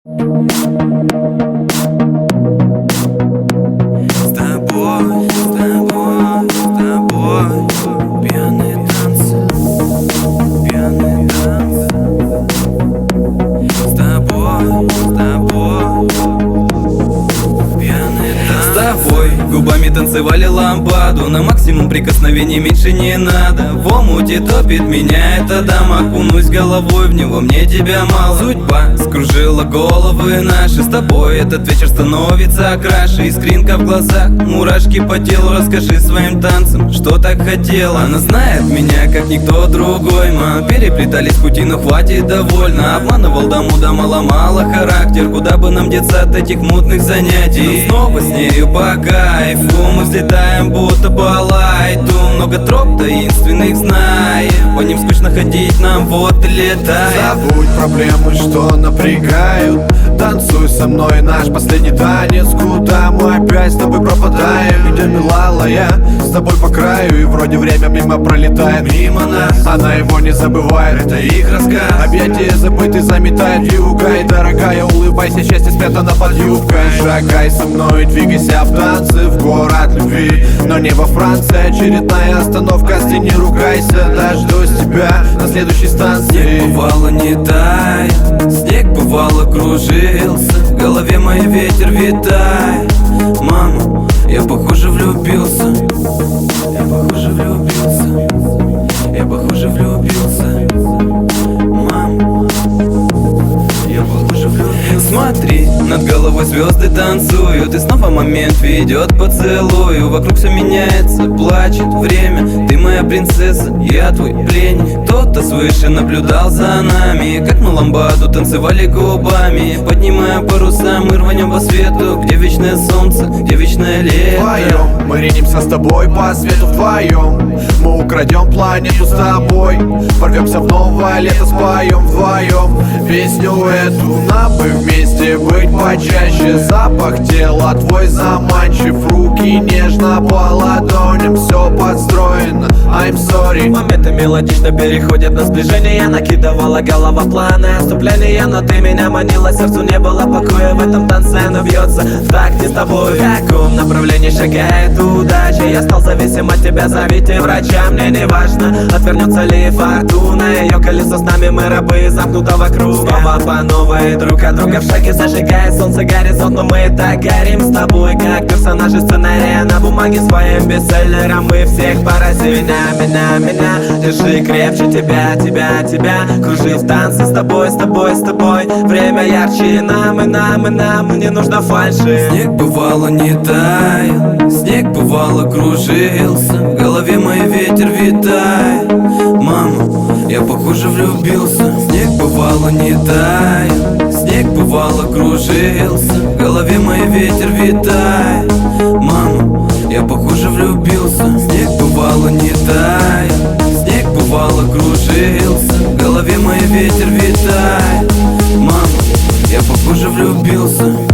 С тобой, с тобой, с тобой пьяные танцы, пьяные танцы. С тобой, пьяные танцы. С тобой губами танцевали лампаду, на максимум прикосновений меньше не надо. В омуте топит меня эта дама, окунусь головой в него, мне тебя мало. Судьба скружила головы наши, с тобой этот вечер становится краше. Искринка в глазах, мурашки по телу, расскажи своим танцам, что так хотела. Она знает меня, как никто другой, мы переплетались пути, но хватит, довольно. Обманывал до мудома, ломала характер, куда бы нам деться от этих мутных занятий. Но снова с нею по кайфу мы взлетаем, будто балайту. Много троп таинственных знаем, по ним скучно ходить нам, вот и летай. Забудь проблемы, что напрягают, танцуй со мной наш последний танец. Куда мы опять с тобой пропадаем? Идем, милая, с тобой по краю, и вроде время мимо пролетает мимо нас. Она его не забывает, это их рассказ. Объятия забыты заметает юга, и дорогая, улыбайся, счастье спрятано под юбкой. Шагай со мной, двигайся в танце, в город любви, но не во Франции. Очередная остановка, не ругайся, дождусь тебя на следующей станции. Снег бывало не тает, снег бывало кружился, в голове мой ветер витает. Мама, я похоже влюбился, я похоже влюбился, я похоже влюбился. Мама, я похоже влюбился. Смотри, над головой звезды танцуют, и снова момент ведет поцелую. Вокруг все меняется, плачет время, ты моя принцесса, я твой пленник. Кто-то свыше наблюдал за нами, как мы ламбаду танцевали губами. Поднимая паруса, мы рванем по свету, где вечное солнце, где вечное лето. Вдвоем мы ринемся с тобой по свету, вдвоем мы украдем планету с тобой, ворвемся в новое лето, споем вдвоем песню эту. Нам бы вместе быть почаще, запах тела твой заманчив, руки нежно по ладоням, все подстроено, I'm sorry. Моменты мелодично переходят на сближение, накидывала голова планы отступления, но ты меня манила, сердцу не было покоя, в этом танце оно бьется в такте с тобой. В каком направлении шагает удача, я стал зависим от тебя, зовите врача, мне не важно, отвернется ли фортуна, ее колесо с нами, мы рабы замкнутого круга. Снова по новой, друг от друга в шаге, зажигает солнце горизонт, но мы так горим с тобой, как персонажи сценария на бумаге, своим бестселлером мы всех поразим. Меня, держи крепче тебя, кружи в танце с тобой, время ярче нам, и нам не нужно фальши. Снег бывало не таял, снег бывало кружился, в голове мой ветер витает. Мама, я похоже влюбился. Снег бывало не таял, снег бывало кружился, в голове мой ветер витает. Мама, я похоже влюбился. Снег бывало не таял, снег бывало кружился, в голове мой ветер витает. Мама, я похоже влюбился.